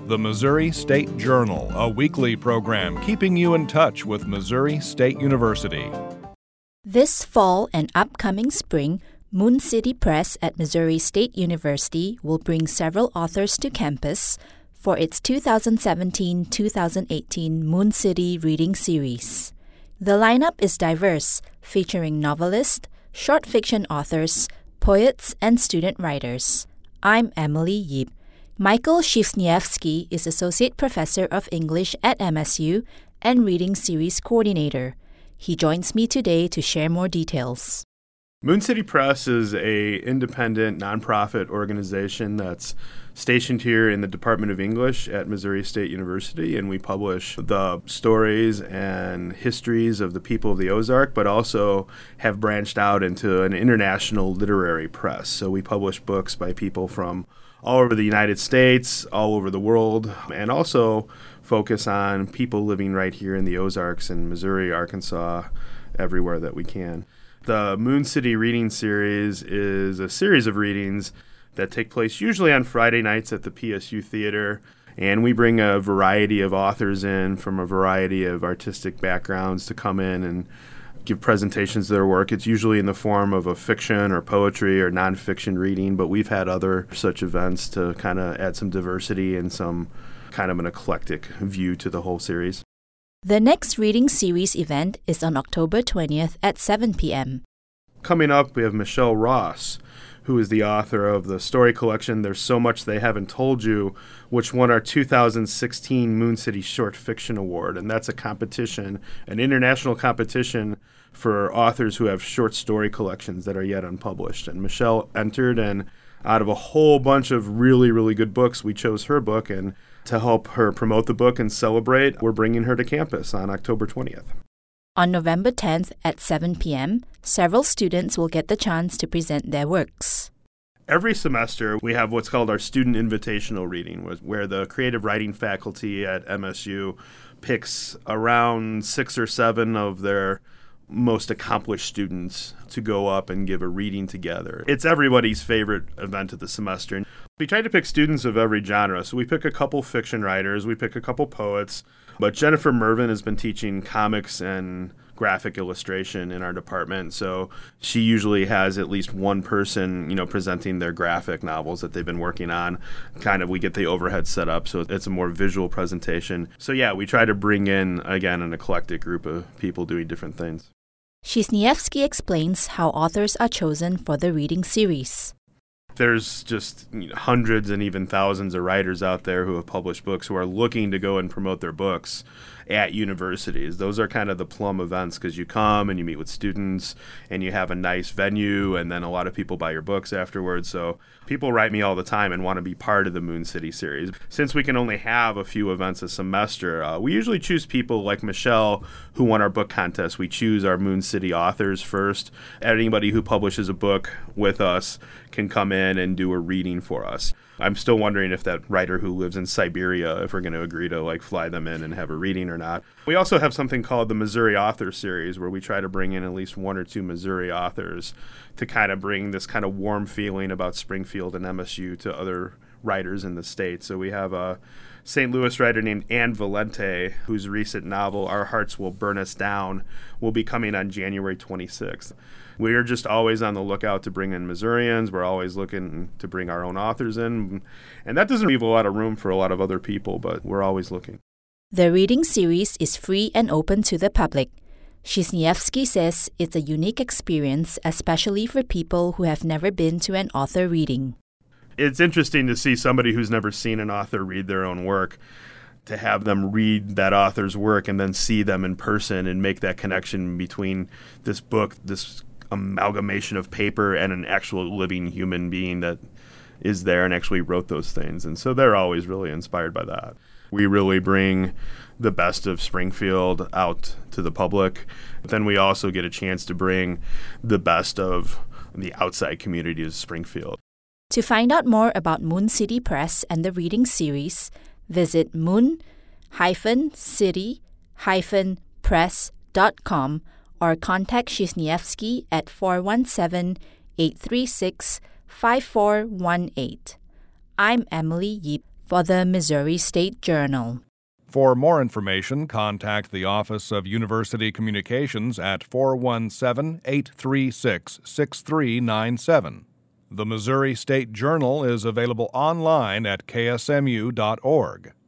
The Missouri State Journal, a weekly program keeping you in touch with Missouri State University. This fall and upcoming spring, Moon City Press at Missouri State University will bring several authors to campus for its 2017-2018 Moon City Reading Series. The lineup is diverse, featuring novelists, short fiction authors, poets, and student writers. I'm Emily Yip. Michael Shifsniewski is Associate Professor of English at MSU and Reading Series Coordinator. He joins me today to share more details. Moon City Press is an independent nonprofit organization that's stationed here in the Department of English at Missouri State University, and we publish the stories and histories of the people of the Ozark, but also have branched out into an international literary press. So we publish books by people from all over the United States, all over the world, and also focus on people living right here in the Ozarks in Missouri, Arkansas, everywhere that we can. The Moon City Reading Series is a series of readings that take place usually on Friday nights at the PSU Theater, and we bring a variety of authors in from a variety of artistic backgrounds to come in and give presentations of their work. It's usually in the form of a fiction or poetry or nonfiction reading, but we've had other such events to kind of add some diversity and some kind of an eclectic view to the whole series. The next Reading Series event is on October 20th at 7 p.m. Coming up, we have Michelle Ross, who is the author of the story collection There's So Much They Haven't Told You, which won our 2016 Moon City Short Fiction Award. And that's a competition, an international competition for authors who have short story collections that are yet unpublished. And Michelle entered, and out of a whole bunch of really, really good books, we chose her book. And to help her promote the book and celebrate, we're bringing her to campus on October 20th. On November 10th at 7 p.m., several students will get the chance to present their works. Every semester, we have what's called our Student Invitational Reading, where the creative writing faculty at MSU picks around 6 or 7 of their most accomplished students to go up and give a reading together. It's everybody's favorite event of the semester. We try to pick students of every genre. So we pick a couple fiction writers, we pick a couple poets, but Jennifer Mervin has been teaching comics and graphic illustration in our department. So she usually has at least one person, presenting their graphic novels that they've been working on. We get the overhead set up, so it's a more visual presentation. So yeah, we try to bring in, again, an eclectic group of people doing different things. Shifsniewski explains how authors are chosen for the reading series. There's just hundreds and even thousands of writers out there who have published books who are looking to go and promote their books at universities. Those are kind of the plum events, because you come and you meet with students and you have a nice venue, and then a lot of people buy your books afterwards. So people write me all the time and want to be part of the Moon City series. Since we can only have a few events a semester, we usually choose people like Michelle, who won our book contest. We choose our Moon City authors first. Anybody who publishes a book with us can come in and do a reading for us. I'm still wondering if that writer who lives in Siberia, if we're going to agree to fly them in and have a reading or not. We also have something called the Missouri Author Series, where we try to bring in at least 1 or 2 Missouri authors to kind of bring this kind of warm feeling about Springfield and MSU to other writers in the state. So we have a St. Louis writer named Anne Valente, whose recent novel, Our Hearts Will Burn Us Down, will be coming on January 26th. We're just always on the lookout to bring in Missourians. We're always looking to bring our own authors in. And that doesn't leave a lot of room for a lot of other people, but we're always looking. The reading series is free and open to the public. Shifsniewski says it's a unique experience, especially for people who have never been to an author reading. It's interesting to see somebody who's never seen an author read their own work, to have them read that author's work and then see them in person and make that connection between this book, this amalgamation of paper, and an actual living human being that is there and actually wrote those things. And so they're always really inspired by that. We really bring the best of Springfield out to the public. But then we also get a chance to bring the best of the outside community of Springfield. To find out more about Moon City Press and the reading series, visit moon-city-press.com or contact Shifsniewski at 417-836-5418. I'm Emily Yip. for the Missouri State Journal. For more information, contact the Office of University Communications at 417-836-6397. The Missouri State Journal is available online at ksmu.org.